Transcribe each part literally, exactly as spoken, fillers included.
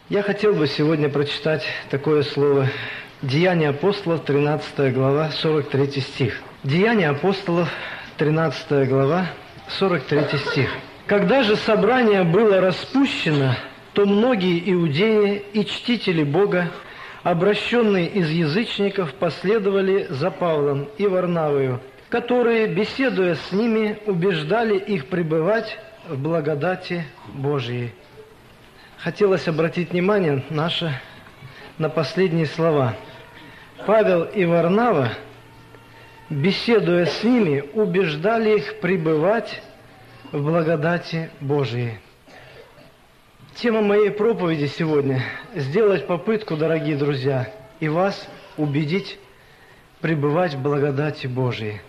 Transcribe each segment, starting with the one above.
Я хотел бы сегодня прочитать такое слово. Деяния апостолов, тринадцатая глава, сорок третий стих. Деяния апостолов, тринадцатая глава, сорок третий стих. «Когда же собрание было распущено, то многие иудеи и чтители Бога, обращенные из язычников, последовали за Павлом и Варнавою, которые, беседуя с ними, убеждали их пребывать в благодати Божией». Хотелось обратить внимание наше на последние слова. Павел и Варнава, беседуя с ними, убеждали их пребывать в благодати Божией. Тема моей проповеди сегодня – сделать попытку, дорогие друзья, и вас убедить пребывать в благодати Божией.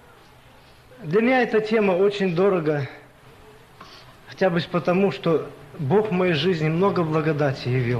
Для меня эта тема очень дорога, хотя бы потому, что Бог в моей жизни много благодати явил.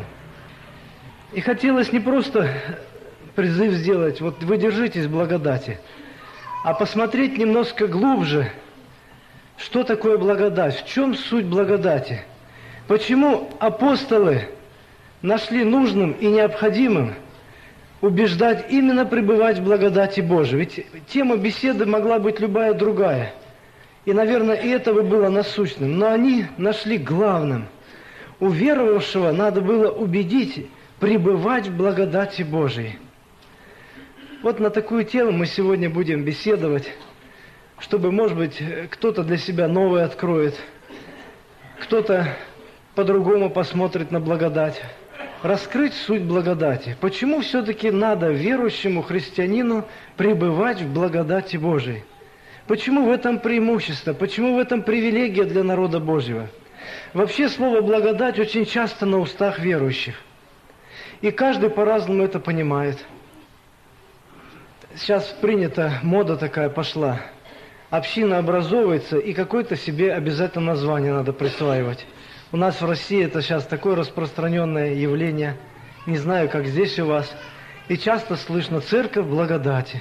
И хотелось не просто призыв сделать, вот вы держитесь благодати, а посмотреть немножко глубже, что такое благодать, в чем суть благодати. Почему апостолы нашли нужным и необходимым убеждать именно пребывать в благодати Божией? Ведь тема беседы могла быть любая другая. И, наверное, и это бы было насущным. Но они нашли главным. У веровавшего надо было убедить пребывать в благодати Божией. Вот на такую тему мы сегодня будем беседовать, чтобы, может быть, кто-то для себя новое откроет, кто-то по-другому посмотрит на благодать. Раскрыть суть благодати. Почему все-таки надо верующему христианину пребывать в благодати Божией? Почему в этом преимущество? Почему в этом привилегия для народа Божьего? Вообще слово «благодать» очень часто на устах верующих. И каждый по-разному это понимает. Сейчас принята, мода такая пошла. Община образовывается, и какое-то себе обязательно название надо присваивать. У нас в России это сейчас такое распространенное явление. Не знаю, как здесь у вас. И часто слышно «церковь благодати».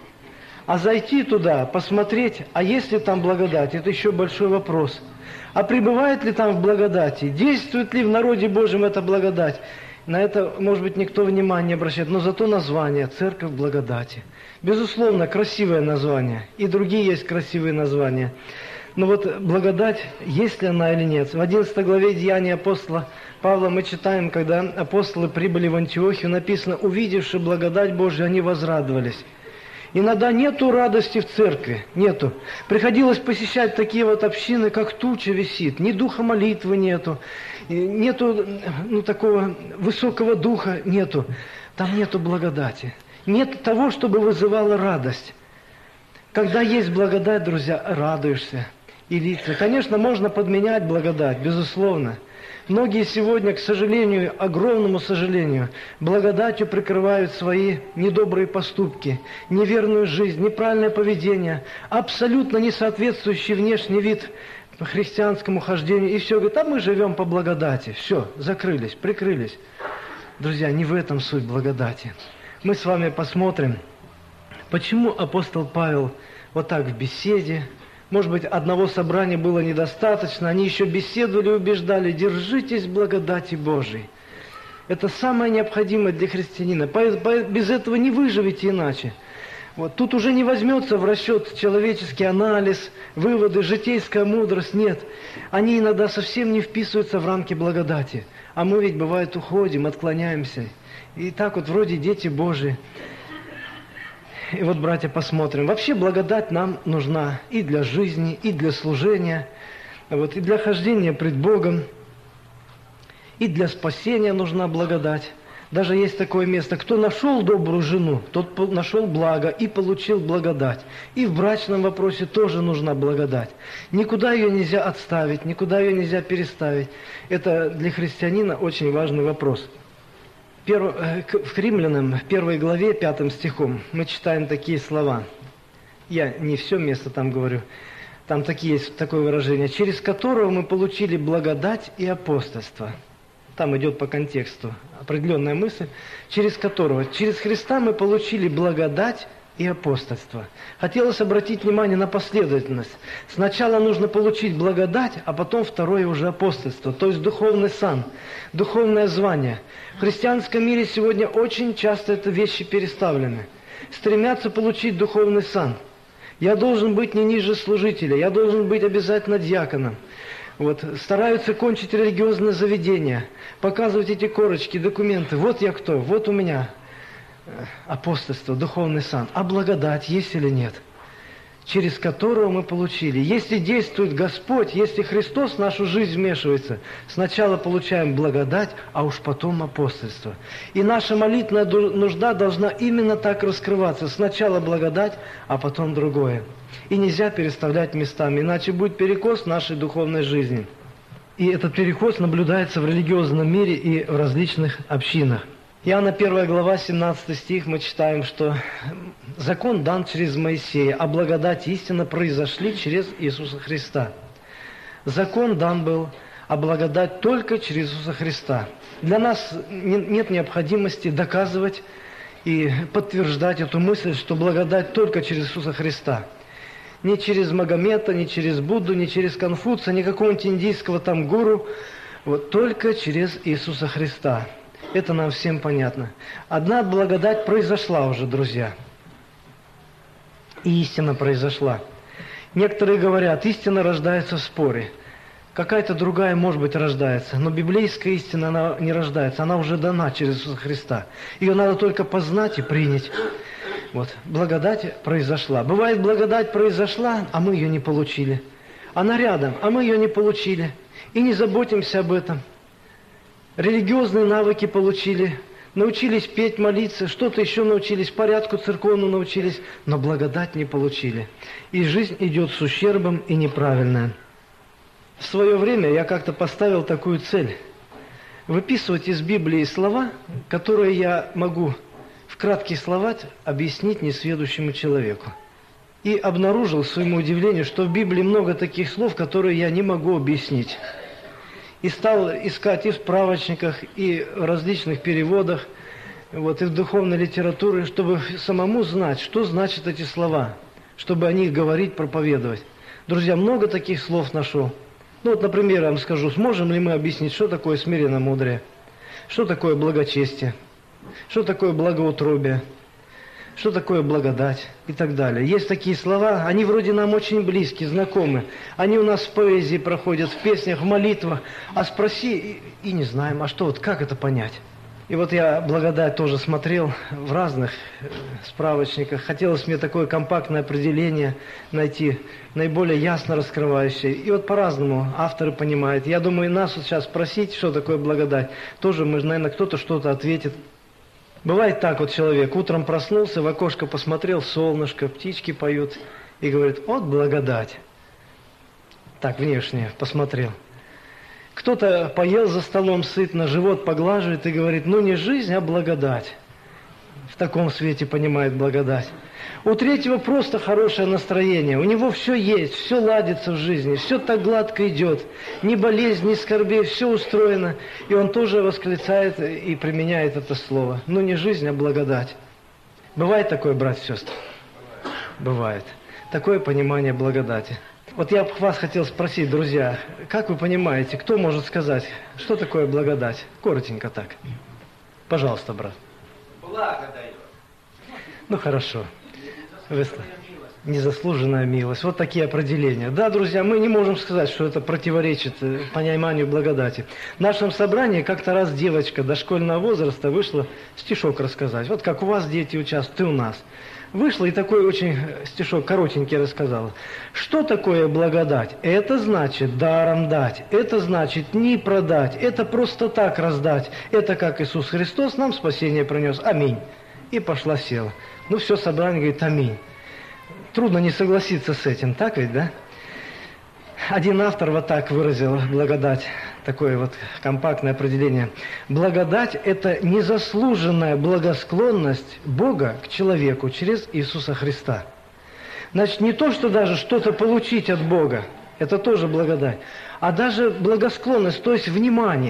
А зайти туда, посмотреть, а есть ли там благодать, это еще большой вопрос. А пребывает ли там в благодати? Действует ли в народе Божьем эта благодать? На это, может быть, никто внимания не обращает, но зато название «Церковь благодати». Безусловно, красивое название, и другие есть красивые названия. Но вот благодать, есть ли она или нет? В одиннадцатой главе Деяний апостола Павла мы читаем, когда апостолы прибыли в Антиохию, написано: «Увидевши благодать Божию, они возрадовались». Иногда нету радости в церкви, нету. Приходилось посещать такие вот общины, как туча висит, ни духа молитвы нету, нету ну, такого высокого духа, нету. Там нету благодати. Нет того, чтобы вызывало радость. Когда есть благодать, друзья, радуешься. И лица. Конечно, можно подменять благодать, безусловно. Многие сегодня, к сожалению, огромному сожалению, благодатью прикрывают свои недобрые поступки, неверную жизнь, неправильное поведение, абсолютно не соответствующий внешний вид христианскому хождению. И все, говорят, а мы живем по благодати. Все, закрылись, прикрылись. Друзья, не в этом суть благодати. Мы с вами посмотрим, почему апостол Павел вот так в беседе, может быть, одного собрания было недостаточно, они еще беседовали и убеждали: держитесь благодати Божией. Это самое необходимое для христианина. Без этого не выживете иначе. Вот. Тут уже не возьмется в расчет человеческий анализ, выводы, житейская мудрость. Нет. Они иногда совсем не вписываются в рамки благодати. А мы ведь, бывает, уходим, отклоняемся. И так вот вроде дети Божии. И вот, братья, посмотрим. Вообще благодать нам нужна и для жизни, и для служения, вот, и для хождения пред Богом, и для спасения нужна благодать. Даже есть такое место: кто нашел добрую жену, тот нашел благо и получил благодать. И в брачном вопросе тоже нужна благодать. Никуда ее нельзя отставить, никуда ее нельзя переставить. Это для христианина очень важный вопрос. В Римлянам, в первой главе, пятым стихом, мы читаем такие слова. Я не все место там говорю. Там такие есть такое выражение: через которого мы получили благодать и апостольство. Там идет по контексту определенная мысль. Через которого, через Христа мы получили благодать и апостольство. Хотелось обратить внимание на последовательность. Сначала нужно получить благодать, а потом второе уже апостольство, то есть духовный сан, духовное звание. В христианском мире сегодня очень часто это вещи переставлены. Стремятся получить духовный сан. Я должен быть не ниже служителя, я должен быть обязательно диаконом. Вот, стараются кончить религиозное заведение, показывать эти корочки, документы. Вот я кто, вот у меня апостольство, духовный сан. А благодать есть или нет? Через которого мы получили. Если действует Господь, если Христос в нашу жизнь вмешивается, сначала получаем благодать, а уж потом апостольство. И наша молитвенная нужда должна именно так раскрываться. Сначала благодать, а потом другое. И нельзя переставлять местами, иначе будет перекос нашей духовной жизни. И этот перекос наблюдается в религиозном мире и в различных общинах. Иоанна первая глава, семнадцатый стих, мы читаем, что закон дан через Моисея, а благодать и истина произошли через Иисуса Христа. Закон дан был, а благодать только через Иисуса Христа. Для нас нет необходимости доказывать и подтверждать эту мысль, что благодать только через Иисуса Христа. Не через Магомета, не через Будду, не через Конфуция, не какого-нибудь индийского там гуру, вот только через Иисуса Христа. Это нам всем понятно. Одна благодать произошла уже, друзья. И истина произошла. Некоторые говорят, истина рождается в споре. Какая-то другая, может быть, рождается. Но библейская истина, она не рождается. Она уже дана через Иисуса Христа. Ее надо только познать и принять. Вот. Благодать произошла. Бывает, благодать произошла, а мы ее не получили. Она рядом, а мы ее не получили. И не заботимся об этом. Религиозные навыки получили, научились петь, молиться, что-то еще научились, порядку церковному научились, но благодать не получили. И жизнь идет с ущербом и неправильная. В свое время я как-то поставил такую цель – выписывать из Библии слова, которые я могу в кратких словах объяснить несведущему человеку. И обнаружил, к своему удивлению, что в Библии много таких слов, которые я не могу объяснить. И стал искать и в справочниках, и в различных переводах, вот, и в духовной литературе, чтобы самому знать, что значат эти слова, чтобы о них говорить, проповедовать. Друзья, много таких слов нашел. Ну вот, например, я вам скажу, сможем ли мы объяснить, что такое смиренномудрие, что такое благочестие, что такое благоутробие, что такое благодать и так далее. Есть такие слова, они вроде нам очень близки, знакомы. Они у нас в поэзии проходят, в песнях, в молитвах. А спроси, и, и не знаем, а что, вот как это понять? И вот я благодать тоже смотрел в разных справочниках. Хотелось мне такое компактное определение найти, наиболее ясно раскрывающее. И вот по-разному авторы понимают. Я думаю, нас вот сейчас спросить, что такое благодать, тоже, мы, наверное, кто-то что-то ответит. Бывает так вот человек, утром проснулся, в окошко посмотрел, солнышко, птички поют, и говорит, вот благодать. Так, внешне посмотрел. Кто-то поел за столом сытно, живот поглаживает и говорит, ну не жизнь, а благодать. В таком свете понимает благодать. У третьего просто хорошее настроение, у него все есть, все ладится в жизни, все так гладко идет, ни болезнь, ни скорбей, все устроено. И он тоже восклицает и применяет это слово. Ну не жизнь, а благодать. Бывает такое, братья и сестры? Бывает. Такое понимание благодати. Вот я вас хотел спросить, друзья, как вы понимаете, кто может сказать, что такое благодать? Коротенько так. Пожалуйста, брат. Благо дает. Ну хорошо. Незаслуженная милость. Вот такие определения. Да, друзья, мы не можем сказать, что это противоречит пониманию благодати. В нашем собрании как-то раз девочка дошкольного возраста вышла стишок рассказать. Вот как у вас дети участвуют, и у нас. Вышла и такой очень стишок коротенький рассказала. Что такое благодать? Это значит даром дать. Это значит не продать. Это просто так раздать. Это как Иисус Христос нам спасение принес. Аминь. И пошла села. Ну все, собрание говорит аминь. Трудно не согласиться с этим, так ведь, да? Один автор вот так выразил благодать, такое вот компактное определение. Благодать – это незаслуженная благосклонность Бога к человеку через Иисуса Христа. Значит, не то, что даже что-то получить от Бога, это тоже благодать, а даже благосклонность, то есть внимание.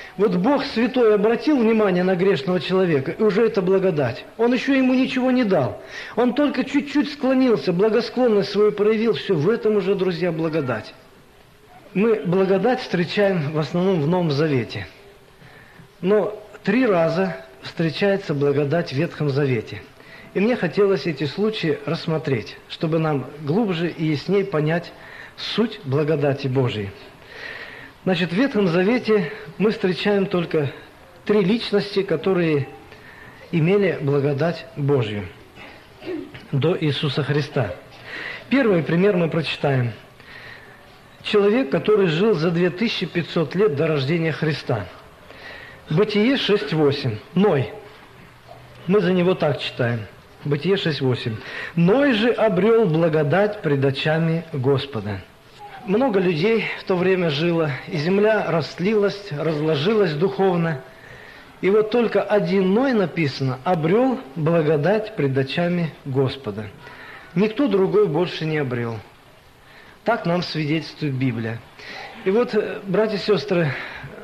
Вот Бог Святой обратил внимание на грешного человека, и уже это благодать. Он еще ему ничего не дал. Он только чуть-чуть склонился, благосклонность свою проявил. Все, в этом уже, друзья, благодать. Мы благодать встречаем в основном в Новом Завете. Но три раза встречается благодать в Ветхом Завете. И мне хотелось эти случаи рассмотреть, чтобы нам глубже и яснее понять суть благодати Божией. Значит, в Ветхом Завете мы встречаем только три личности, которые имели благодать Божью до Иисуса Христа. Первый пример мы прочитаем. Человек, который жил за две тысячи пятьсот лет до рождения Христа. Бытие шесть восемь. Ной. Мы за него так читаем. Бытие шесть восемь. Ной же обрел благодать пред очами Господа. Много людей в то время жило, и земля растлилась, разложилась духовно. И вот только один Ной, написано, обрел благодать пред очами Господа. Никто другой больше не обрел. Так нам свидетельствует Библия. И вот, братья и сестры,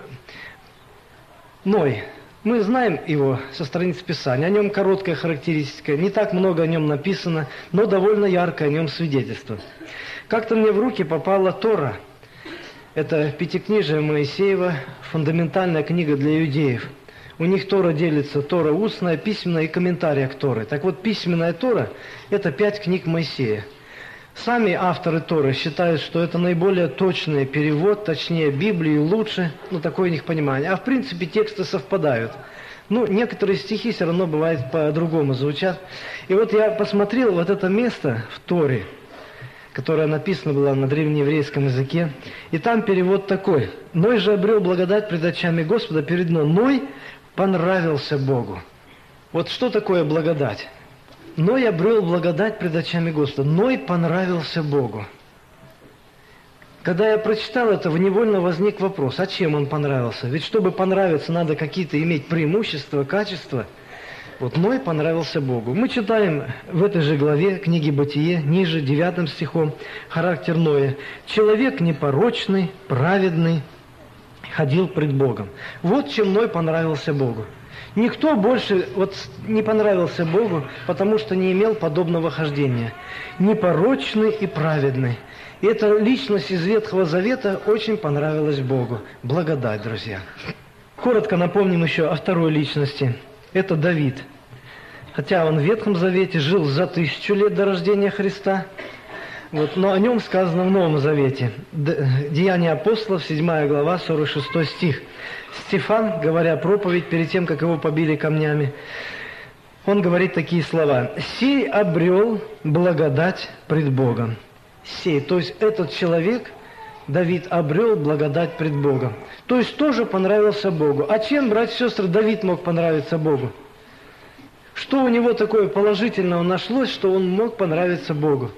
Ной, мы знаем его со страниц Писания, о нем короткая характеристика, не так много о нем написано, но довольно яркое о нем свидетельство. Как-то мне в руки попала Тора. Это пятикнижие Моисеева, фундаментальная книга для иудеев. У них Тора делится: Тора устная, письменная и комментария к Торе. Так вот, письменная Тора – это пять книг Моисея. Сами авторы Торы считают, что это наиболее точный перевод, точнее Библии лучше, ну такое у них понимание. А в принципе тексты совпадают. Ну, некоторые стихи все равно бывает по-другому звучат. И вот я посмотрел вот это место в Торе, которое написано было на древнееврейском языке, и там перевод такой: «Ной же обрел благодать пред очами Господа перед Ной». Ной понравился Богу. Вот что такое благодать? Ной обрел благодать пред очами Господа. Ной понравился Богу. Когда я прочитал это, невольно возник вопрос: а чем он понравился? Ведь чтобы понравиться, надо какие-то иметь преимущества, качества. Вот Ной понравился Богу. Мы читаем в этой же главе книги Бытие, ниже, девятым стихом, характер Ноя. «Человек непорочный, праведный, ходил пред Богом». Вот чем Ной понравился Богу. Никто больше вот не понравился Богу, потому что не имел подобного хождения. Непорочный и праведный. И эта личность из Ветхого Завета очень понравилась Богу. Благодать, друзья. Коротко напомним еще о второй личности. Это Давид. Хотя он в Ветхом Завете жил за тысячу лет до рождения Христа, вот, но о нем сказано в Новом Завете. Деяния апостолов, седьмая глава, сорок шестой стих. Стефан, говоря проповедь перед тем, как его побили камнями, он говорит такие слова: «Сей обрел благодать пред Богом». Сей, то есть этот человек, Давид, обрел благодать пред Богом. То есть тоже понравился Богу. А чем, братья и сестры, Давид мог понравиться Богу? Что у него такое положительного нашлось, что он мог понравиться Богу?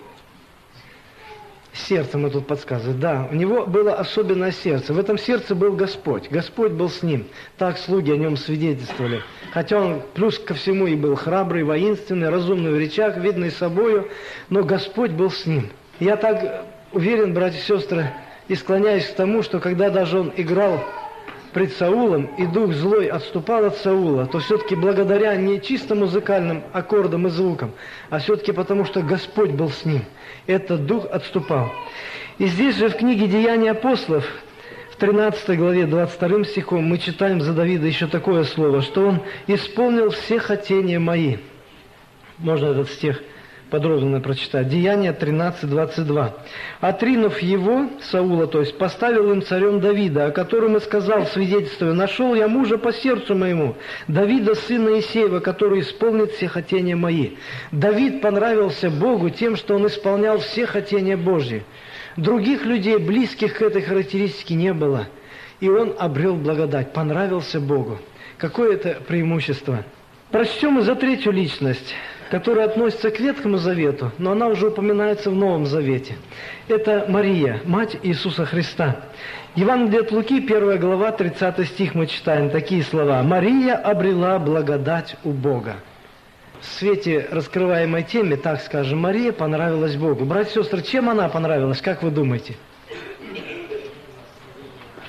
Сердце мы тут подсказываем. Да, у него было особенное сердце. В этом сердце был Господь. Господь был с ним. Так слуги о нем свидетельствовали. Хотя он плюс ко всему и был храбрый, воинственный, разумный в речах, видный собою, но Господь был с ним. Я так уверен, братья и сестры, и склоняюсь к тому, что когда даже он играл пред Саулом, и дух злой отступал от Саула, то все-таки благодаря не чисто музыкальным аккордам и звукам, а все-таки потому, что Господь был с ним. Этот дух отступал. И здесь же в книге «Деяния апостолов» в тринадцатой главе двадцать вторым стихом мы читаем за Давида еще такое слово, что он исполнил все хотения мои. Можно этот стих подробно прочитать. Деяния тринадцать двадцать два. «Отринув его, Саула, то есть, поставил им царем Давида, о котором и сказал в свидетельстве: нашел я мужа по сердцу моему, Давида, сына Исеева, который исполнит все хотения мои». Давид понравился Богу тем, что он исполнял все хотения Божьи. Других людей, близких к этой характеристике, не было. И он обрел благодать, понравился Богу. Какое это преимущество? Прочтем и за третью личность, которая относится к Ветхому Завету, но она уже упоминается в Новом Завете. Это Мария, мать Иисуса Христа. Евангелие от Луки, первая глава, тридцатый стих, мы читаем такие слова: «Мария обрела благодать у Бога». В свете раскрываемой темы, так скажем, Мария понравилась Богу. Братья и сестры, чем она понравилась, как вы думаете?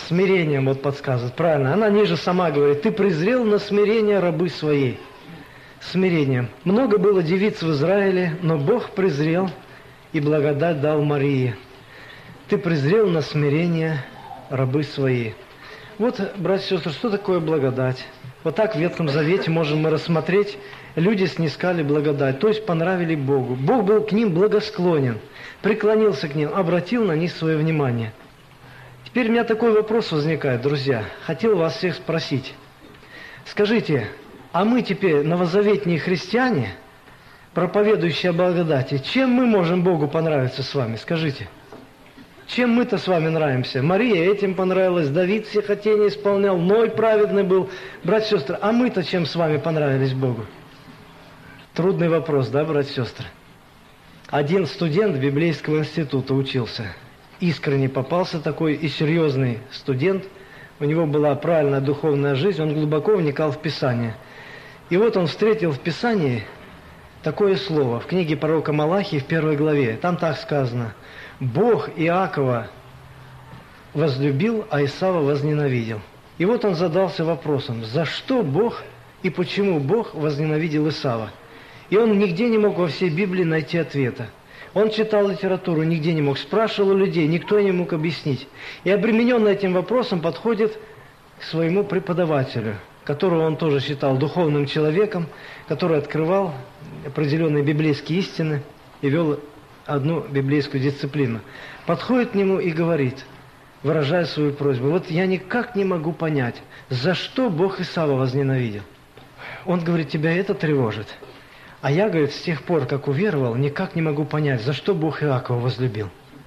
Смирением вот подсказывает. Правильно. Она ниже сама говорит: ты презрел на смирение рабы своей. Смирением. Много было девиц в Израиле, но Бог презрел и благодать дал Марии. Ты презрел на смирение рабы свои. Вот, братья и сестры, что такое благодать? Вот так в Ветхом Завете можем мы рассмотреть. Люди снискали благодать, то есть понравили Богу. Бог был к ним благосклонен, преклонился к ним, обратил на них свое внимание. Теперь у меня такой вопрос возникает, друзья. Хотел вас всех спросить. Скажите, а мы теперь, новозаветные христиане, проповедующие о благодати, чем мы можем Богу понравиться с вами? Скажите. Чем мы-то с вами нравимся? Мария этим понравилась, Давид все хотения исполнял, Ной праведный был. Братья и сестры, а мы-то чем с вами понравились Богу? Трудный вопрос, да, братья и сестры? Один студент библейского института учился. Искренне попался такой и серьезный студент. У него была правильная духовная жизнь, он глубоко вникал в Писание. И вот он встретил в Писании такое слово, в книге пророка Малахии в первой главе. Там так сказано: Бог Иакова возлюбил, а Исава возненавидел. И вот он задался вопросом, за что Бог и почему Бог возненавидел Исава. И он нигде не мог во всей Библии найти ответа. Он читал литературу, нигде не мог, спрашивал у людей, никто не мог объяснить. И обремененный этим вопросом подходит к своему преподавателю, которого он тоже считал духовным человеком, который открывал определенные библейские истины и вел одну библейскую дисциплину. Подходит к нему и говорит, выражая свою просьбу: вот я никак не могу понять, за что Бог Исава возненавидел. Он говорит: тебя это тревожит. А я, говорит, с тех пор, как уверовал, никак не могу понять, за что Бог Иакова возлюбил.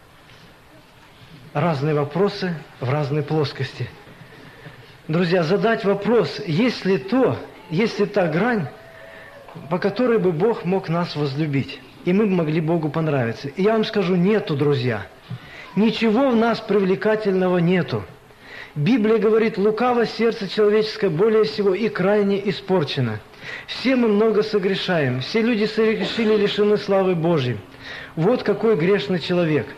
Разные вопросы в разной плоскости. Друзья, задать вопрос, есть ли то, есть ли та грань, по которой бы Бог мог нас возлюбить, и мы бы могли Богу понравиться. И я вам скажу, нету, друзья. Ничего в нас привлекательного нету. Библия говорит, лукаво сердце человеческое более всего и крайне испорчено. Все мы много согрешаем, все люди согрешили, лишены славы Божьей. Вот какой грешный человек.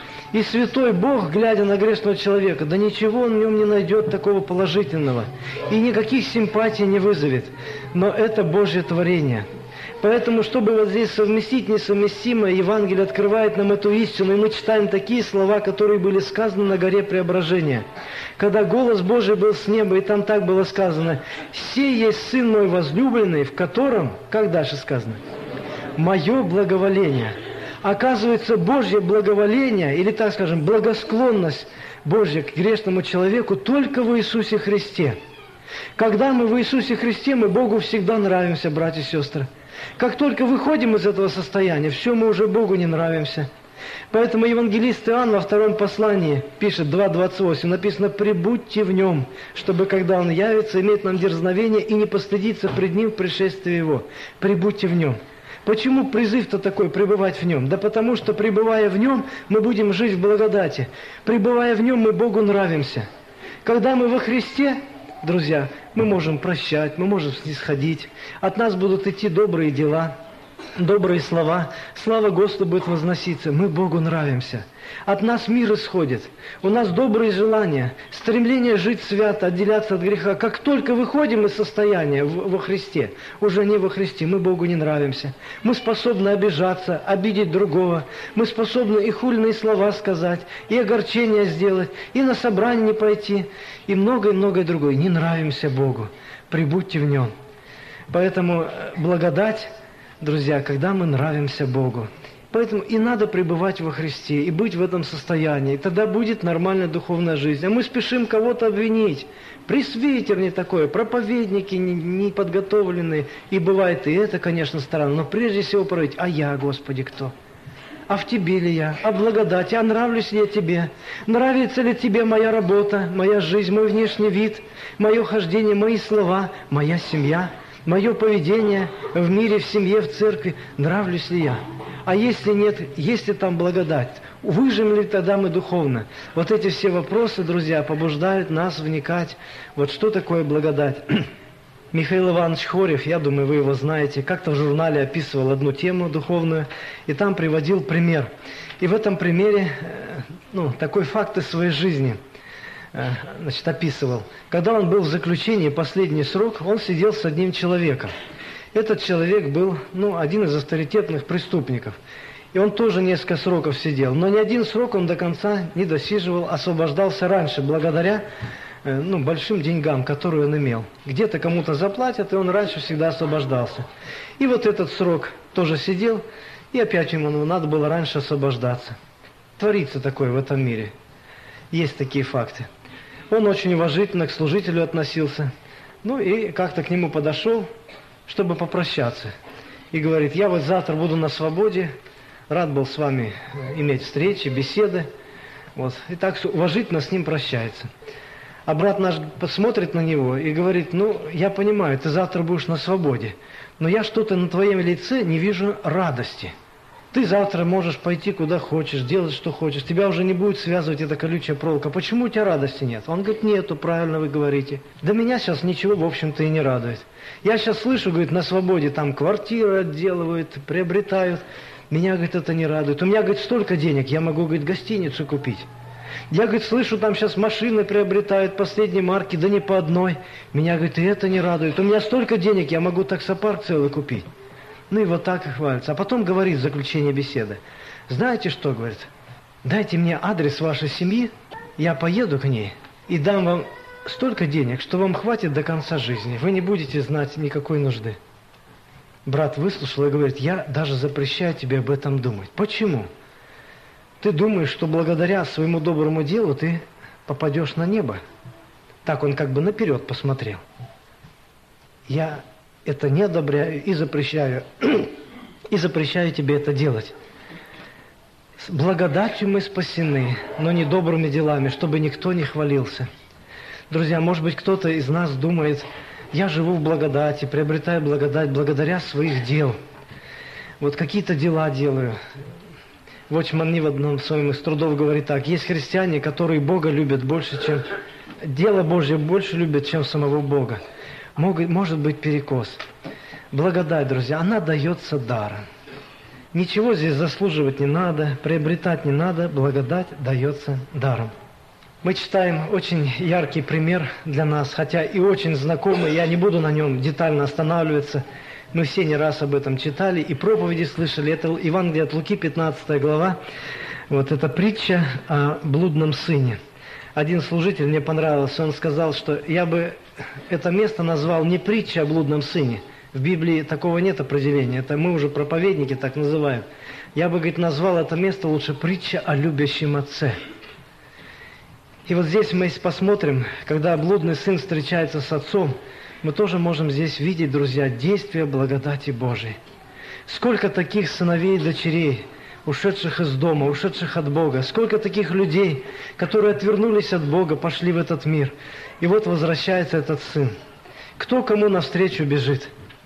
И святой Бог, глядя на грешного человека, да ничего он в нем не найдет такого положительного, и никаких симпатий не вызовет. Но это Божье творение. Поэтому, чтобы вот здесь совместить несовместимое, Евангелие открывает нам эту истину, и мы читаем такие слова, которые были сказаны на горе Преображения. Когда голос Божий был с неба, и там так было сказано: «Сей есть Сын мой возлюбленный, в котором...» Как дальше сказано? «Мое благоволение». Оказывается, Божье благоволение, или, так скажем, благосклонность Божья к грешному человеку только в Иисусе Христе. Когда мы в Иисусе Христе, мы Богу всегда нравимся, братья и сестры. Как только выходим из этого состояния, все, мы уже Богу не нравимся. Поэтому евангелист Иоанн во втором послании пишет, два двадцать восемь, написано: «Пребудьте в нем, чтобы, когда он явится, иметь нам дерзновение и не постыдиться пред ним в пришествии его». Пребудьте в нем. Почему призыв-то такой, пребывать в нем? Да потому что, пребывая в нем, мы будем жить в благодати. Пребывая в нем, мы Богу нравимся. Когда мы во Христе, друзья, мы можем прощать, мы можем снисходить. От нас будут идти добрые дела, добрые слова. Слава Господу будет возноситься. Мы Богу нравимся. От нас мир исходит. У нас добрые желания, стремление жить свято, отделяться от греха. Как только выходим из состояния во Христе, уже не во Христе, мы Богу не нравимся. Мы способны обижаться, обидеть другого. Мы способны и хульные слова сказать, и огорчения сделать, и на собрание не пойти, и многое-многое другое. Не нравимся Богу. Прибудьте в Нем. Поэтому благодать, друзья, когда мы нравимся Богу. Поэтому и надо пребывать во Христе, и быть в этом состоянии. И тогда будет нормальная духовная жизнь. А мы спешим кого-то обвинить. Пресвитер не такое, проповедники неподготовленные. И бывает и это, конечно, странно. Но прежде всего порыть: а я, Господи, кто? А в Тебе ли я? А благодать? А нравлюсь ли я Тебе? Нравится ли Тебе моя работа, моя жизнь, мой внешний вид, мое хождение, мои слова, моя семья, мое поведение в мире, в семье, в церкви? Нравлюсь ли я? А если нет, есть ли там благодать? Выжим ли тогда мы духовно? Вот эти все вопросы, друзья, побуждают нас вникать. Вот что такое благодать? Михаил Иванович Хорев, я думаю, вы его знаете, как-то в журнале описывал одну тему духовную, и там приводил пример. И в этом примере, ну, такой факт из своей жизни. значит, описывал. Когда он был в заключении, последний срок, он сидел с одним человеком. Этот человек был, ну, один из авторитетных преступников. И он тоже несколько сроков сидел. Но ни один срок он до конца не досиживал, освобождался раньше, благодаря ну, большим деньгам, которые он имел. Где-то кому-то заплатят, и он раньше всегда освобождался. И вот этот срок тоже сидел, и опять ему надо было раньше освобождаться. Творится такое в этом мире. Есть такие факты. Он очень уважительно к служителю относился. Ну и как-то к нему подошел, чтобы попрощаться. И говорит: я вот завтра буду на свободе, рад был с вами иметь встречи, беседы. Вот. И так уважительно с ним прощается. А брат наш посмотрит на него и говорит: ну, я понимаю, ты завтра будешь на свободе, но я что-то на твоем лице не вижу радости. Ты завтра можешь пойти куда хочешь, делать что хочешь, тебя уже не будет связывать эта колючая проволока. Почему у тебя радости нет? Он говорит: нету, правильно вы говорите. Да меня сейчас ничего, в общем-то, и не радует. Я сейчас слышу, говорит, на свободе там квартиры отделывают, приобретают. Меня, говорит, это не радует. У меня, говорит, столько денег, я могу, говорит, гостиницу купить. Я, говорит, слышу, там сейчас машины приобретают последней марки, да не по одной. Меня, говорит, и это не радует. У меня столько денег, я могу таксопарк целый купить. Ну и вот так и хвалится. А потом говорит в заключение беседы: знаете что, говорит, дайте мне адрес вашей семьи, я поеду к ней и дам вам столько денег, что вам хватит до конца жизни. Вы не будете знать никакой нужды. Брат выслушал и говорит: я даже запрещаю тебе об этом думать. Почему? Ты думаешь, что благодаря своему доброму делу ты попадешь на небо? Так он как бы наперед посмотрел. Я это не одобряю и запрещаю, и запрещаю тебе это делать. С благодатью мы спасены, но не добрыми делами, чтобы никто не хвалился. Друзья, может быть, кто-то из нас думает: я живу в благодати, приобретаю благодать благодаря своих дел. Вот какие-то дела делаю. Вотчман Ни в одном своем из трудов говорит так: есть христиане, которые Бога любят больше, чем... Дело Божье больше любят, чем самого Бога. Может быть перекос. Благодать, друзья, она дается даром. Ничего здесь заслуживать не надо, приобретать не надо, благодать дается даром. Мы читаем очень яркий пример для нас, хотя и очень знакомый, я не буду на нем детально останавливаться. Мы все не раз об этом читали и проповеди слышали. Это Евангелие от Луки, пятнадцатая глава. Вот эта притча о блудном сыне. Один служитель, мне понравился, он сказал, что я бы это место назвал не притча о блудном сыне. В Библии такого нет определения, это мы уже проповедники так называем. Я бы, говорит, назвал это место лучше притча о любящем отце. И вот здесь мы, если посмотрим, когда блудный сын встречается с отцом, мы тоже можем здесь видеть, друзья, действие благодати Божией. Сколько таких сыновей и дочерей, ушедших из дома, ушедших от Бога. Сколько таких людей, которые отвернулись от Бога, пошли в этот мир. И вот возвращается этот сын. Кто кому навстречу бежит?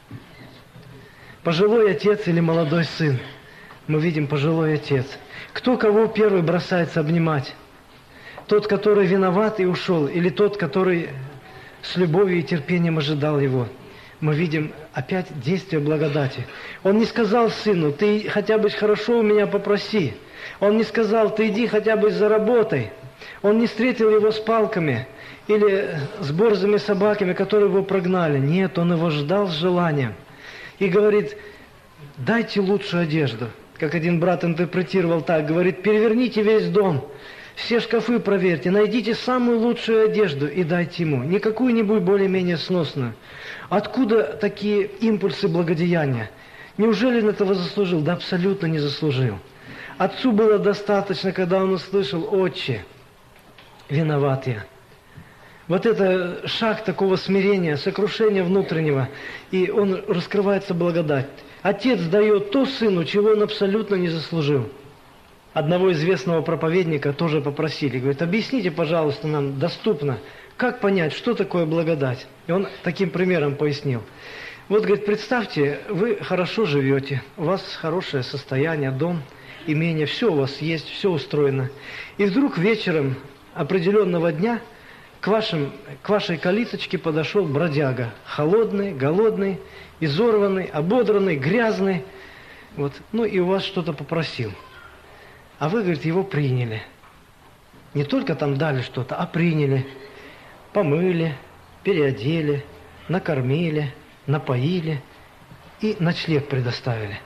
Пожилой отец или молодой сын? Мы видим пожилой отец. Кто кого первый бросается обнимать? Тот, который виноват и ушел, или тот, который с любовью и терпением ожидал его? Мы видим опять действие благодати. Он не сказал сыну: ты хотя бы хорошо у меня попроси. Он не сказал: ты иди хотя бы заработай. Он не встретил его с палками или с борзыми собаками, которые его прогнали. Нет, он его ждал с желанием. И говорит: дайте лучшую одежду. Как один брат интерпретировал так, говорит: переверните весь дом. Все шкафы проверьте, найдите самую лучшую одежду и дайте ему. Не какую-нибудь более-менее сносную. Откуда такие импульсы благодеяния? Неужели он этого заслужил? Да абсолютно не заслужил. Отцу было достаточно, когда он услышал: «Отче, виноват я». Вот это шаг такого смирения, сокрушения внутреннего, и он раскрывается благодать. Отец дает то сыну, чего он абсолютно не заслужил. Одного известного проповедника тоже попросили, говорит: объясните, пожалуйста, нам доступно, как понять, что такое благодать. И он таким примером пояснил. Вот, говорит, представьте, вы хорошо живете, у вас хорошее состояние, дом, имение, все у вас есть, все устроено. И вдруг вечером определенного дня к, вашим, к вашей калиточке подошел бродяга, холодный, голодный, изорванный, ободранный, грязный, вот, ну и у вас что-то попросил. А вы, говорит, его приняли. Не только там дали что-то, а приняли, помыли, переодели, накормили, напоили и ночлег предоставили.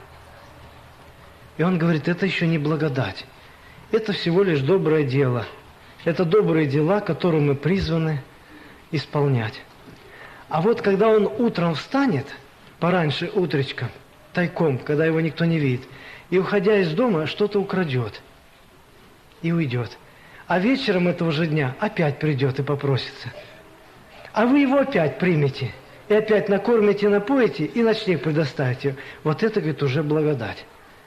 И он говорит, это еще не благодать. Это всего лишь доброе дело. Это добрые дела, которые мы призваны исполнять. А вот когда он утром встанет, пораньше утречком, тайком, когда его никто не видит, и, уходя из дома, что-то украдет и уйдет. А вечером этого же дня опять придет и попросится. А вы его опять примете, и опять накормите, напоите, и ночлег предоставите. Вот это, говорит, уже благодать.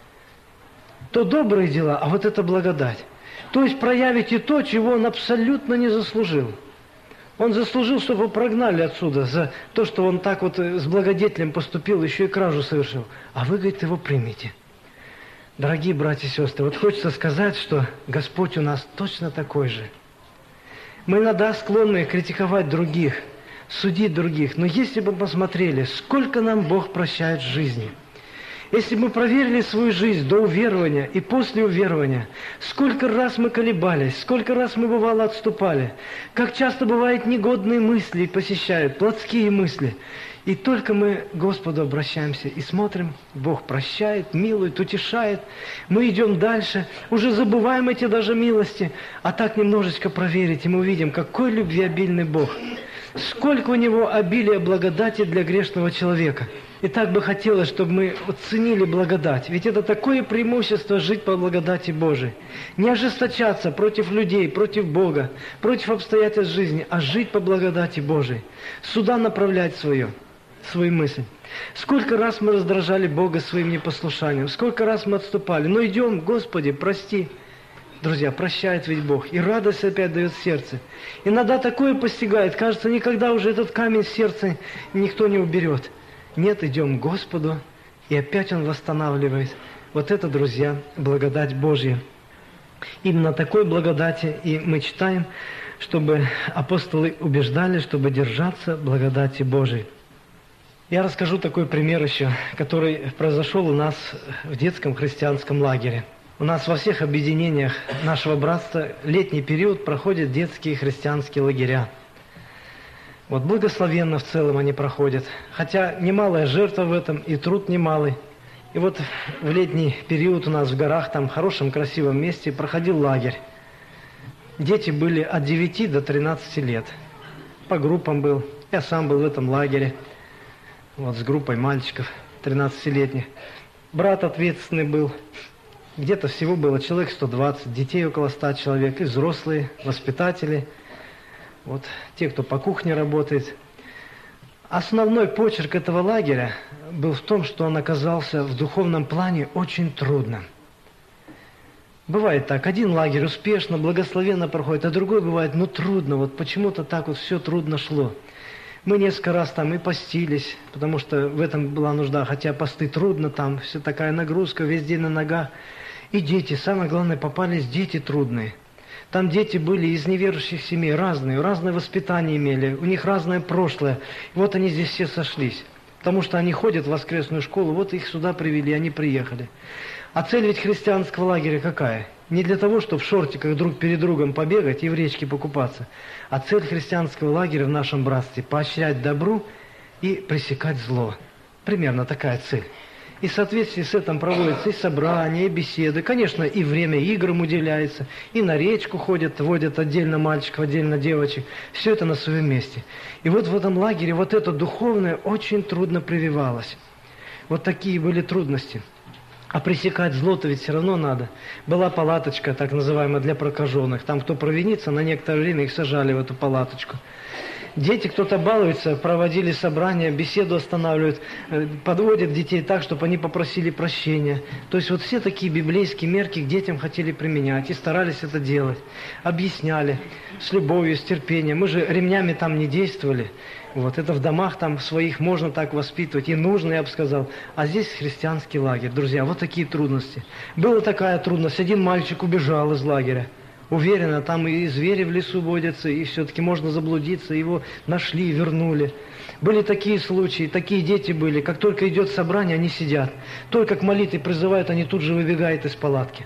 То добрые дела, а вот это благодать. То есть проявите то, чего он абсолютно не заслужил. Он заслужил, чтобы его прогнали отсюда за то, что он так вот с благодетелем поступил, еще и кражу совершил. А вы, говорит, его примите. Дорогие братья и сестры, вот хочется сказать, что Господь у нас точно такой же. Мы иногда склонны критиковать других, судить других, но если бы посмотрели, сколько нам Бог прощает в жизни, если бы мы проверили свою жизнь до уверования и после уверования, сколько раз мы колебались, сколько раз мы, бывало, отступали, как часто бывает негодные мысли посещают, плотские мысли. И только мы к Господу обращаемся и смотрим, Бог прощает, милует, утешает. Мы идем дальше, уже забываем эти даже милости, а так немножечко проверить, и мы увидим, какой любвеобильный Бог. Сколько у Него обилия благодати для грешного человека. И так бы хотелось, чтобы мы оценили благодать. Ведь это такое преимущество жить по благодати Божией. Не ожесточаться против людей, против Бога, против обстоятельств жизни, а жить по благодати Божией. Сюда направлять свое, свои мысли. Сколько раз мы раздражали Бога своим непослушанием, сколько раз мы отступали. Но идем, Господи, прости. Друзья, прощает ведь Бог. И радость опять дает в сердце. Иногда такое постигает. Кажется, никогда уже этот камень в сердце никто не уберет. Нет, идем к Господу, и опять Он восстанавливает. Вот это, друзья, благодать Божья. Именно такой благодати и мы читаем, чтобы апостолы убеждали, чтобы держаться благодати Божией. Я расскажу такой пример еще, который произошел у нас в детском христианском лагере. У нас во всех объединениях нашего братства летний период проходят детские христианские лагеря. Вот благословенно в целом они проходят. Хотя немалая жертва в этом и труд немалый. И вот в летний период у нас в горах, там в хорошем красивом месте, проходил лагерь. Дети были от девяти до тринадцати лет. По группам был. Я сам был в этом лагере. Вот с группой мальчиков тринадцатилетних. Брат ответственный был. Где-то всего было человек сто двадцать, детей около ста человек, и взрослые, воспитатели. Вот те, кто по кухне работает. Основной почерк этого лагеря был в том, что он оказался в духовном плане очень трудным. Бывает так, один лагерь успешно, благословенно проходит, а другой бывает, ну трудно, вот почему-то так вот все трудно шло. Мы несколько раз там и постились, потому что в этом была нужда, хотя посты трудно, там все такая нагрузка, весь день на ногах. И дети, самое главное, попались дети трудные. Там дети были из неверующих семей, разные, разное воспитание имели, у них разное прошлое. И вот они здесь все сошлись, потому что они ходят в воскресную школу, вот их сюда привели, они приехали. А цель ведь христианского лагеря какая? Не для того, чтобы в шортиках друг перед другом побегать и в речке покупаться, а цель христианского лагеря в нашем братстве – поощрять добру и пресекать зло. Примерно такая цель. И в соответствии с этим проводятся и собрания, и беседы. Конечно, и время играм уделяется, и на речку ходят, водят отдельно мальчиков, отдельно девочек. Все это на своем месте. И вот в этом лагере вот это духовное очень трудно прививалось. Вот такие были трудности. А пресекать зло-то ведь все равно надо. Была палаточка, так называемая, для прокаженных. Там кто провинится, на некоторое время их сажали в эту палаточку. Дети, кто-то балуется, проводили собрания, беседу останавливают, подводят детей так, чтобы они попросили прощения. То есть вот все такие библейские мерки к детям хотели применять и старались это делать. Объясняли с любовью, с терпением. Мы же ремнями там не действовали. Вот это в домах там своих можно так воспитывать, и нужно, я бы сказал. А здесь христианский лагерь. Друзья, вот такие трудности. Была такая трудность. Один мальчик убежал из лагеря. Уверенно, там и звери в лесу водятся, и все-таки можно заблудиться. Его нашли, вернули. Были такие случаи, такие дети были. Как только идет собрание, они сидят. Только к молитве призывают, они тут же выбегают из палатки.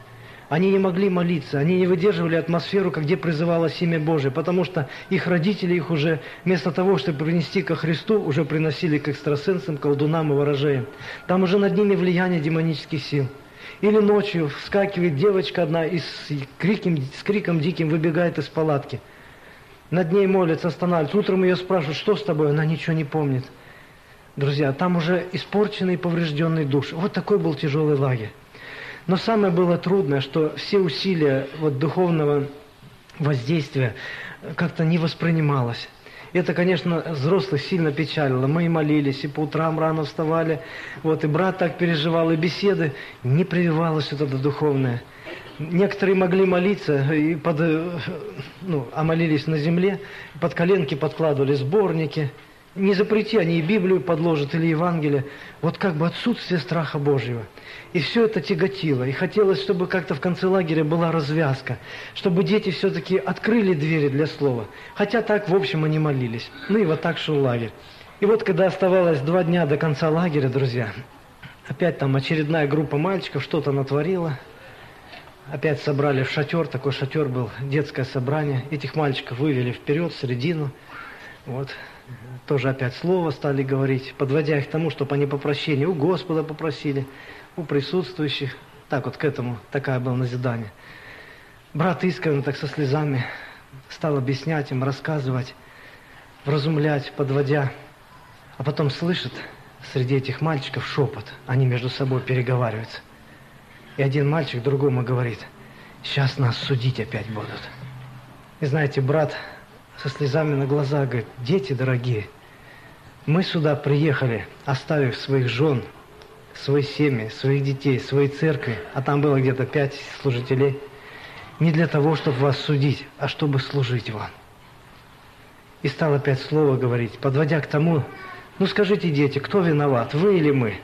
Они не могли молиться, они не выдерживали атмосферу, где призывалось имя Божие, потому что их родители их уже вместо того, чтобы принести ко Христу, уже приносили к экстрасенсам, колдунам и ворожеям. Там уже над ними влияние демонических сил. Или ночью вскакивает девочка одна и с криком, с криком диким выбегает из палатки. Над ней молятся, останавливаются. Утром ее спрашивают, что с тобой? Она ничего не помнит. Друзья, там уже испорченный и поврежденный душ. Вот такой был тяжелый лагерь. Но самое было трудное, что все усилия вот, духовного воздействия как-то не воспринималось. Это, конечно, взрослых сильно печалило. Мы и молились, и по утрам рано вставали. Вот, и брат так переживал, и беседы. Не прививалось вот это духовное. Некоторые могли молиться, и под, ну, а молились на земле, под коленки подкладывали сборники. Не запрети, они и Библию подложат, или Евангелие. Вот как бы отсутствие страха Божьего. И все это тяготило. И хотелось, чтобы как-то в конце лагеря была развязка. Чтобы дети все-таки открыли двери для слова. Хотя так, в общем, они молились. Ну и вот так шел лагерь. И вот когда оставалось два дня до конца лагеря, друзья, опять там очередная группа мальчиков что-то натворила. Опять собрали в шатер. Такой шатер был, детское собрание. Этих мальчиков вывели вперед, в середину. Вот. Тоже опять слово стали говорить, подводя их к тому, чтобы они по прощению у Господа попросили, у присутствующих. Так вот к этому, такое было назидание. Брат искренне так со слезами стал объяснять им, рассказывать, вразумлять, подводя. А потом слышит среди этих мальчиков шепот, они между собой переговариваются. И один мальчик другому говорит, сейчас нас судить опять будут. И знаете, брат со слезами на глазах говорит, дети дорогие, мы сюда приехали, оставив своих жен, свои семьи, своих детей, свои церкви, а там было где-то пять служителей, не для того, чтобы вас судить, а чтобы служить вам. И стал опять слово говорить, подводя к тому, ну скажите, дети, кто виноват, вы или мы?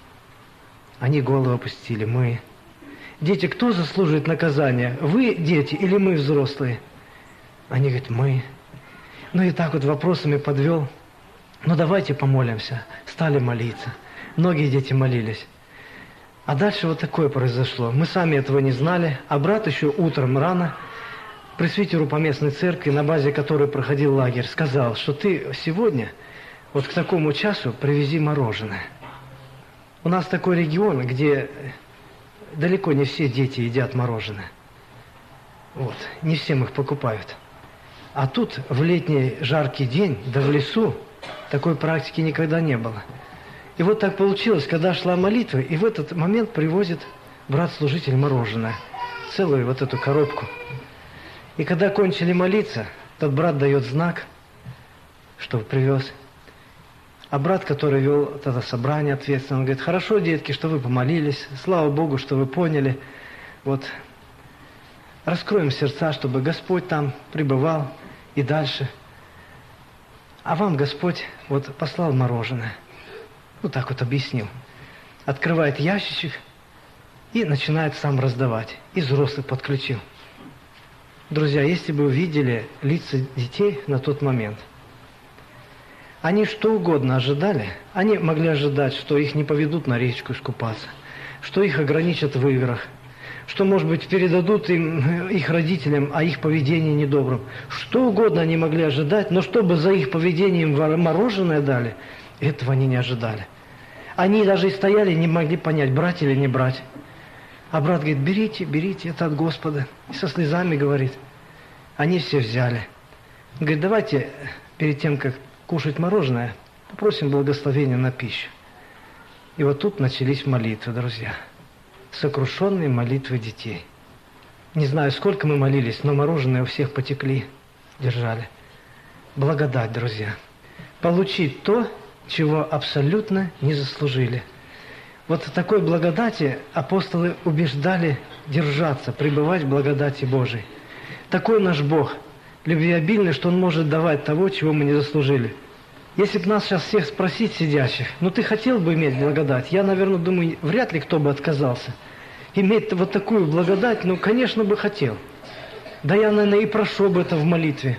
Они голову опустили, мы. Дети, кто заслуживает наказания, вы, дети, или мы, взрослые? Они говорят, мы. Ну и так вот вопросами подвел. Ну давайте помолимся. Стали молиться. Многие дети молились. А дальше вот такое произошло. Мы сами этого не знали, а брат еще утром рано пресвитеру поместной церкви, на базе которой проходил лагерь, сказал, что ты сегодня вот к такому часу привези мороженое. У нас такой регион, где далеко не все дети едят мороженое. Вот. Не всем их покупают. А тут в летний жаркий день, да в лесу, такой практики никогда не было. И вот так получилось, когда шла молитва, и в этот момент привозит брат-служитель мороженое, целую вот эту коробку. И когда кончили молиться, тот брат дает знак, что привез. А брат, который вел это собрание ответственно, он говорит, хорошо, детки, что вы помолились, слава Богу, что вы поняли. Вот, раскроем сердца, чтобы Господь там пребывал и дальше. А вам Господь вот послал мороженое. Ну, так вот объяснил. Открывает ящичек и начинает сам раздавать. И взрослых подключил. Друзья, если бы вы видели лица детей на тот момент, они что угодно ожидали. Они могли ожидать, что их не поведут на речку искупаться, что их ограничат в играх, что, может быть, передадут им, их родителям о их поведении недобром. Что угодно они могли ожидать, но чтобы за их поведением мороженое дали, этого они не ожидали. Они даже и стояли, не могли понять, брать или не брать. А брат говорит, берите, берите, это от Господа. И со слезами говорит. Они все взяли. Говорит, давайте перед тем, как кушать мороженое, попросим благословения на пищу. И вот тут начались молитвы, друзья. Сокрушенные молитвы детей. Не знаю, сколько мы молились, но мороженое у всех потекли, держали. Благодать, друзья. Получить то, чего абсолютно не заслужили. Вот в такой благодати апостолы убеждали держаться, пребывать в благодати Божией. Такой наш Бог, любвеобильный, что Он может давать того, чего мы не заслужили. Если бы нас сейчас всех спросить, сидящих, ну ты хотел бы иметь благодать? Я, наверное, думаю, вряд ли кто бы отказался. Иметь вот такую благодать, ну, конечно, бы хотел. Да я, наверное, и прошу об этом в молитве.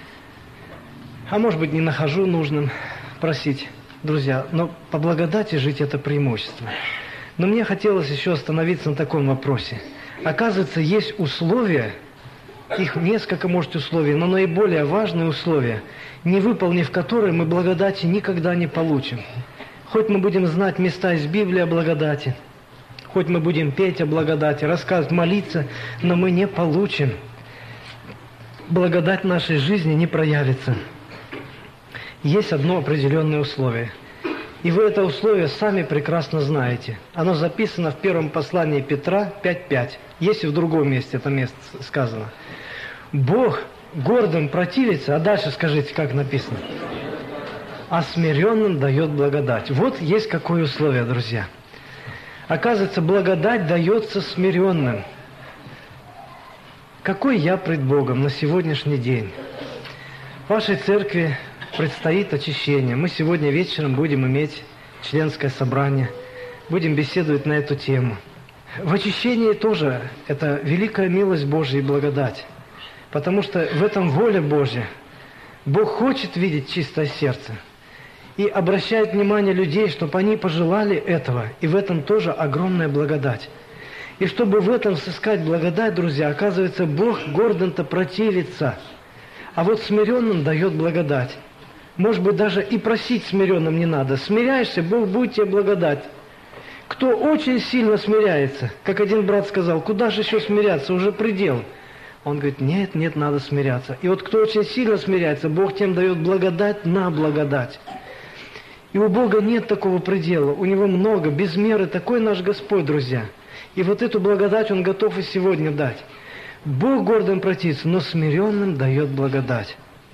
А может быть, не нахожу нужным просить, друзья. Но по благодати жить – это преимущество. Но мне хотелось еще остановиться на таком вопросе. Оказывается, есть условия, их несколько, может, условий, но наиболее важные условия, не выполнив которые мы благодати никогда не получим. Хоть мы будем знать места из Библии о благодати, хоть мы будем петь о благодати, рассказывать, молиться, но мы не получим. Благодать нашей жизни не проявится. Есть одно определенное условие. И вы это условие сами прекрасно знаете. Оно записано в первом послании Петра пять пять. Есть и в другом месте это место сказано. Бог гордым противится, а дальше скажите, как написано. А смиренным дает благодать. Вот есть какое условие, друзья. Оказывается, благодать дается смиренным. Какой я пред Богом на сегодняшний день? В вашей церкви предстоит очищение. Мы сегодня вечером будем иметь членское собрание. Будем беседовать на эту тему. В очищении тоже это великая милость Божья и благодать. Потому что в этом воля Божья. Бог хочет видеть чистое сердце. И обращает внимание людей, чтобы они пожелали этого. И в этом тоже огромная благодать. И чтобы в этом сыскать благодать, друзья, оказывается, Бог гордым-то противится. А вот смиренным дает благодать. Может быть, даже и просить смиренным не надо. Смиряешься, Бог будет тебе благодать. Кто очень сильно смиряется, как один брат сказал, куда же еще смиряться, уже предел. Он говорит, нет, нет, надо смиряться. И вот кто очень сильно смиряется, Бог тем дает благодать на благодать. И у Бога нет такого предела, у Него много, без меры, такой наш Господь, друзья. И вот эту благодать Он готов и сегодня дать. Бог гордым противится, но смиренным дает благодать.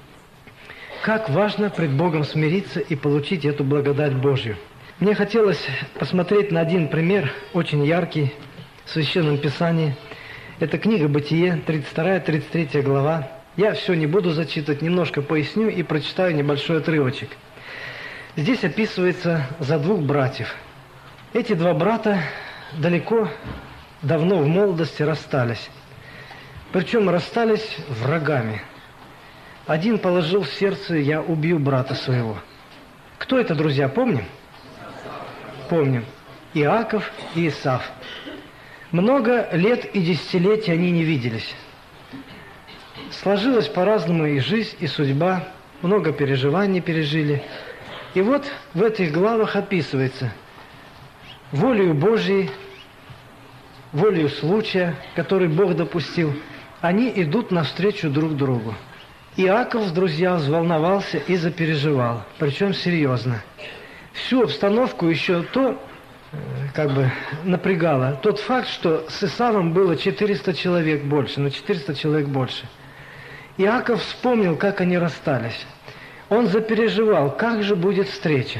Как важно пред Богом смириться и получить эту благодать Божью. Мне хотелось посмотреть на один пример, очень яркий, в Священном Писании. Это книга «Бытие», тридцать вторая тридцать третья глава. Я все не буду зачитывать, немножко поясню и прочитаю небольшой отрывочек. Здесь описывается за двух братьев. Эти два брата далеко, давно в молодости расстались. Причем расстались врагами. Один положил в сердце, я убью брата своего. Кто это, друзья, помним? Помним. Иаков и Исав. Много лет и десятилетий они не виделись. Сложилась по-разному и жизнь, и судьба. Много переживаний пережили. И вот в этих главах описывается волею Божией, волею случая, который Бог допустил, они идут навстречу друг другу. Иаков, друзья, взволновался и запереживал, причем серьезно. Всю обстановку еще то, как бы, напрягало. Тот факт, что с Исавом было четыреста человек больше, на четыреста человек больше. Иаков вспомнил, как они расстались. Он запереживал, как же будет встреча.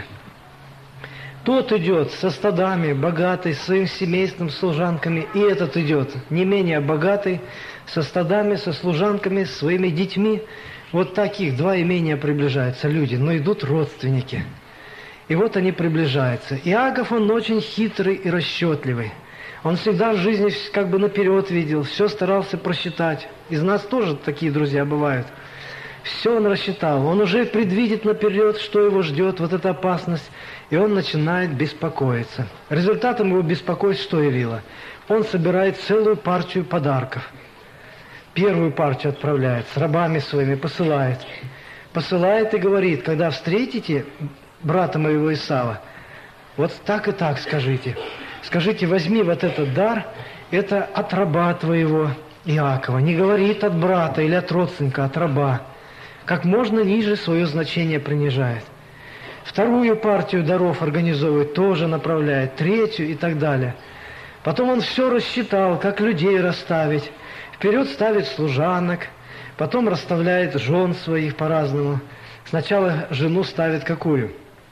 Тот идет со стадами, богатый, с своим семейством, служанками, и этот идет, не менее богатый, со стадами, со служанками, с своими детьми. Вот таких два имения приближаются люди, но идут родственники. И вот они приближаются. Иаков, он очень хитрый и расчетливый. Он всегда в жизни как бы наперед видел, все старался просчитать. Из нас тоже такие друзья бывают. Все он рассчитал, он уже предвидит наперед, что его ждет, вот эта опасность, и он начинает беспокоиться. Результатом его беспокойства что явило? Он собирает целую партию подарков. Первую партию отправляет, с рабами своими посылает. Посылает и говорит, когда встретите брата моего Исава, вот так и так скажите. Скажите, возьми вот этот дар, это от раба твоего Иакова. Не говорит от брата или от родственника, от раба. Как можно ниже свое значение принижает. Вторую партию даров организовывает, тоже направляет, третью и так далее. Потом он все рассчитал, как людей расставить. Вперед ставит служанок, потом расставляет жен своих по-разному. Сначала жену ставит какую?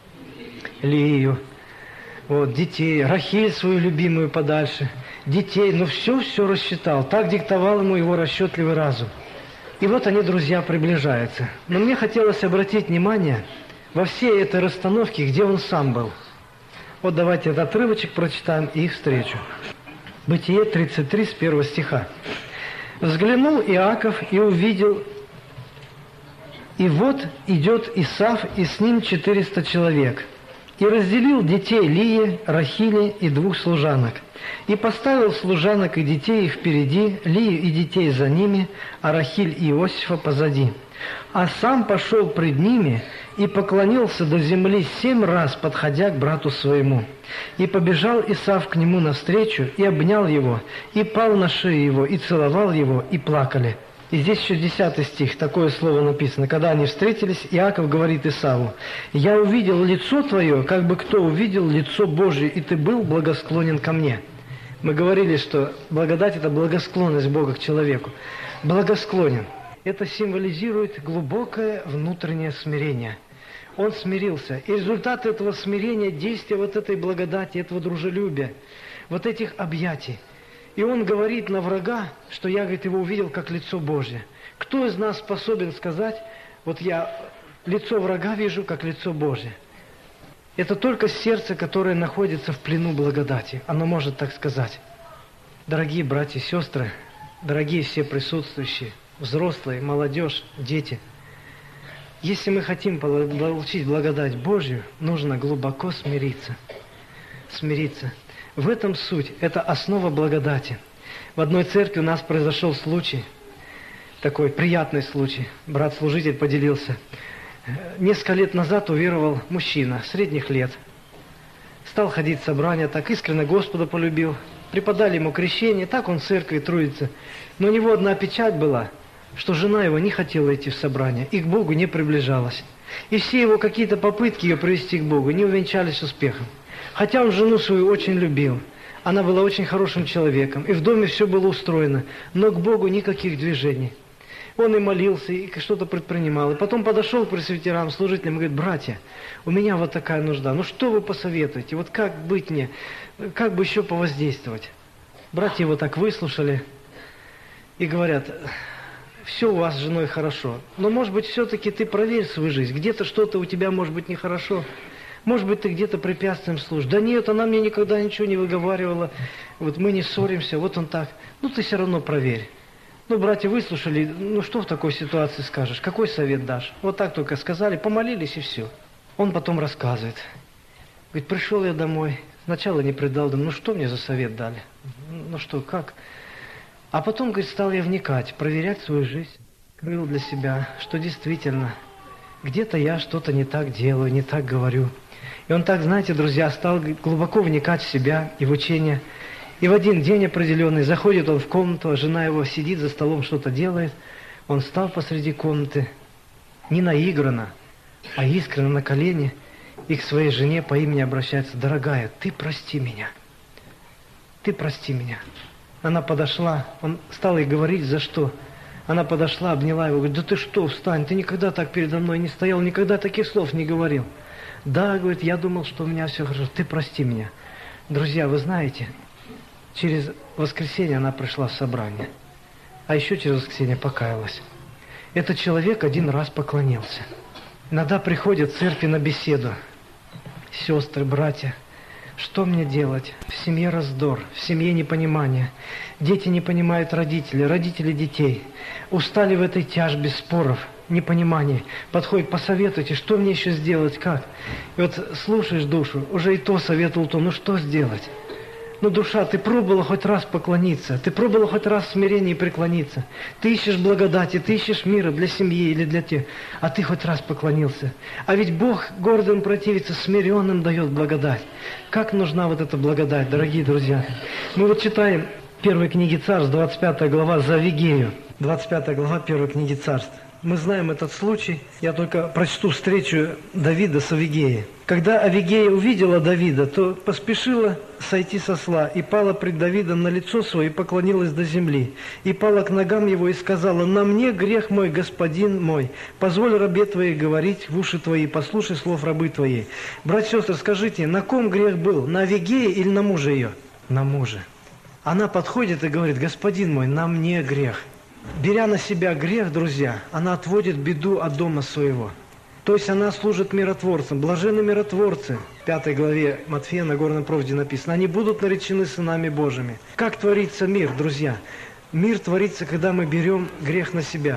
Лию. Вот, детей, Рахиль свою любимую подальше. Детей, ну все-все рассчитал. Так диктовал ему его расчетливый разум. И вот они, друзья, приближаются. Но мне хотелось обратить внимание во всей этой расстановке, где он сам был. Вот давайте этот отрывочек прочитаем и их встречу. Бытие тридцать три, с первого стиха. «Взглянул Иаков и увидел, и вот идет Исав, и с ним четыреста человек. И разделил детей Лии, Рахили и двух служанок. И поставил служанок и детей их впереди, Лию и детей за ними, а Рахиль и Иосифа позади. А сам пошел пред ними и поклонился до земли семь раз, подходя к брату своему. И побежал Исав к нему навстречу, и обнял его, и пал на шею его, и целовал его, и плакали. И здесь еще десятый стих, такое слово написано. Когда они встретились, Иаков говорит Исаву: «Я увидел лицо твое, как бы кто увидел лицо Божие, и ты был благосклонен ко мне». Мы говорили, что благодать – это благосклонность Бога к человеку. Благосклонен. Это символизирует глубокое внутреннее смирение. Он смирился. И результат этого смирения – действия вот этой благодати, этого дружелюбия, вот этих объятий. И он говорит на врага, что я, говорит, его увидел как лицо Божье. Кто из нас способен сказать: вот я лицо врага вижу как лицо Божье? Это только сердце, которое находится в плену благодати. Оно может так сказать. Дорогие братья и сестры, дорогие все присутствующие, взрослые, молодежь, дети, если мы хотим получить благодать Божью, нужно глубоко смириться. Смириться. В этом суть, это основа благодати. В одной церкви у нас произошел случай, такой приятный случай. Брат-служитель поделился. Несколько лет назад уверовал мужчина, средних лет. Стал ходить в собрания, так искренне Господа полюбил. Преподали ему крещение, так он в церкви трудится. Но у него одна печать была, что жена его не хотела идти в собрание и к Богу не приближалась. И все его какие-то попытки ее привести к Богу не увенчались успехом. Хотя он жену свою очень любил. Она была очень хорошим человеком, и в доме все было устроено, но к Богу никаких движений. Он и молился, и что-то предпринимал. И потом подошел к пресвитерам, служителям, и говорит: братья, у меня вот такая нужда. Ну что вы посоветуете? Вот как быть мне? Как бы еще повоздействовать? Братья его так выслушали и говорят: все у вас с женой хорошо, но, может быть, все-таки ты проверь свою жизнь. Где-то что-то у тебя, может быть, нехорошо. Может быть, ты где-то препятствием служишь. Да нет, она мне никогда ничего не выговаривала. Вот мы не ссоримся, вот он так. Ну, ты все равно проверь. Ну, братья выслушали, ну что в такой ситуации скажешь? Какой совет дашь? Вот так только сказали, помолились и все. Он потом рассказывает. Говорит: пришел я домой, сначала не предал, думаю, ну что мне за совет дали? Ну что, как? А потом, говорит, стал я вникать, проверять свою жизнь. Открыл для себя, что действительно, где-то я что-то не так делаю, не так говорю. И он так, знаете, друзья, стал глубоко вникать в себя и в учение. И в один день определенный заходит он в комнату, а жена его сидит за столом, что-то делает. Он встал посреди комнаты, не наигранно, а искренне на колени, и к своей жене по имени обращается: дорогая, ты прости меня. Ты прости меня. Она подошла, он стал ей говорить, за что. Она подошла, обняла его, говорит: да ты что, встань, ты никогда так передо мной не стоял, никогда таких слов не говорил. Да, говорит, я думал, что у меня все хорошо, ты прости меня. Друзья, вы знаете, через воскресенье она пришла в собрание, а еще через воскресенье покаялась. Этот человек один раз поклонился. Иногда приходят в церкви на беседу: сестры, братья, что мне делать? В семье раздор, в семье непонимание. Дети не понимают родителей, родители детей. Устали в этой тяжбе споров, непонимания. Подходит: посоветуйте, что мне еще сделать, как? И вот слушаешь душу, уже и то советовал то, ну что сделать? Ну, душа, ты пробовала хоть раз поклониться, ты пробовала хоть раз в смирении преклониться. Ты ищешь благодати, ты ищешь мира для семьи или для тех, а ты хоть раз поклонился. А ведь Бог гордым противится, смиренным дает благодать. Как нужна вот эта благодать, дорогие друзья? Мы вот читаем первой книги Царств, двадцать пятая глава, за Авигею. двадцать пятая глава первой книги Царств. Мы знаем этот случай. Я только прочту встречу Давида с Авигеей. Когда Авигея увидела Давида, то поспешила сойти со осла и пала пред Давидом на лицо свое и поклонилась до земли. И пала к ногам его и сказала: «На мне грех мой, господин мой, позволь рабе твоей говорить в уши твои, послушай слов рабы твоей». Братья и сестры, скажите, на ком грех был? На Авигее или на муже ее? На муже. Она подходит и говорит: «Господин мой, на мне грех». Беря на себя грех, друзья, она отводит беду от дома своего. То есть она служит миротворцам. Блаженны миротворцы. В пятой главе Матфея на Горном проводе написано: они будут наречены сынами Божьими. Как творится мир, друзья? Мир творится, когда мы берем грех на себя.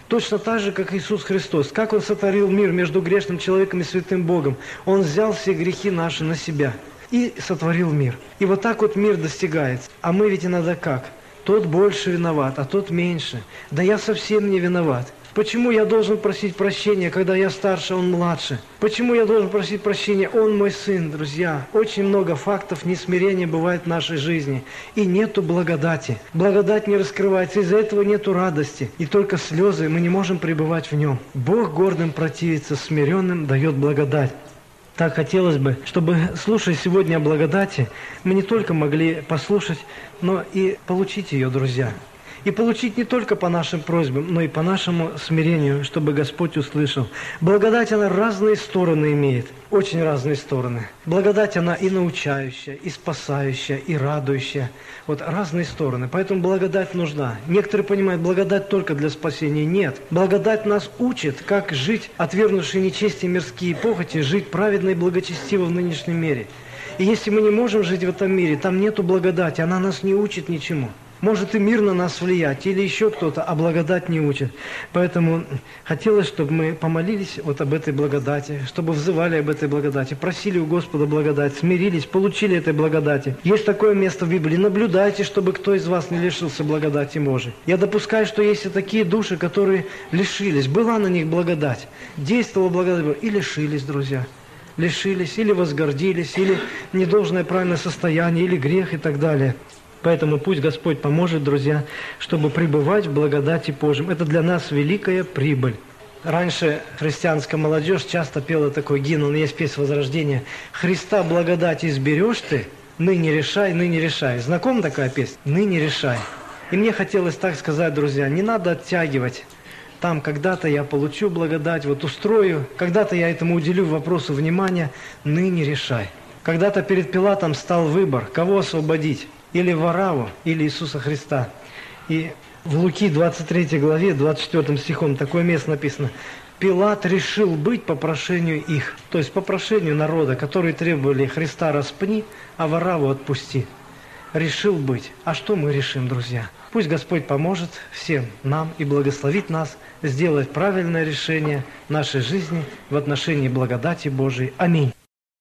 Точно так же, как Иисус Христос. Как Он сотворил мир между грешным человеком и святым Богом. Он взял все грехи наши на себя и сотворил мир. И вот так вот мир достигается. А мы ведь иногда как? Тот больше виноват, а тот меньше. Да я совсем не виноват. Почему я должен просить прощения, когда я старше, он младше? Почему я должен просить прощения, он мой сын, друзья? Очень много фактов несмирения бывает в нашей жизни. И нету благодати. Благодать не раскрывается, из-за этого нету радости. И только слезы, мы не можем пребывать в нем. Бог гордым противится, смиренным дает благодать. Так хотелось бы, чтобы, слушая сегодня о благодати, мы не только могли послушать, но и получить ее, друзья. И получить не только по нашим просьбам, но и по нашему смирению, чтобы Господь услышал. Благодать, она разные стороны имеет, очень разные стороны. Благодать, она и научающая, и спасающая, и радующая. Вот разные стороны. Поэтому благодать нужна. Некоторые понимают, благодать только для спасения. Нет. Благодать нас учит, как жить, отвергнувшие нечестие мирские похоти, жить праведно и благочестиво в нынешнем мире. И если мы не можем жить в этом мире, там нету благодати, она нас не учит ничему. Может и мир на нас влиять, или еще кто-то, а благодать не учит. Поэтому хотелось, чтобы мы помолились вот об этой благодати, чтобы взывали об этой благодати, просили у Господа благодать, смирились, получили этой благодати. Есть такое место в Библии. Наблюдайте, чтобы кто из вас не лишился благодати Божией. Я допускаю, что есть и такие души, которые лишились. Была на них благодать, действовала благодать и лишились, друзья. Лишились, или возгордились, или недолжное правильное состояние, или грех и так далее. Поэтому пусть Господь поможет, друзья, чтобы пребывать в благодати Божьей. Это для нас великая прибыль. Раньше христианская молодежь часто пела такой гимн, он есть песня Возрождения. «Христа благодати изберешь ты, ныне решай, ныне решай». Знакома такая песня? «Ныне решай». И мне хотелось так сказать, друзья, не надо оттягивать. Там когда-то я получу благодать, вот устрою, когда-то я этому уделю вопросу внимания, ныне решай. Когда-то перед Пилатом стал выбор, кого освободить. Или Вараву, или Иисуса Христа. И в Луки двадцать третьей главе, двадцать четвёртым стихом, такое место написано. Пилат решил быть по прошению их, то есть по прошению народа, которые требовали Христа распни, а Вараву отпусти. Решил быть. А что мы решим, друзья? Пусть Господь поможет всем нам и благословит нас сделать правильное решение нашей жизни в отношении благодати Божией. Аминь.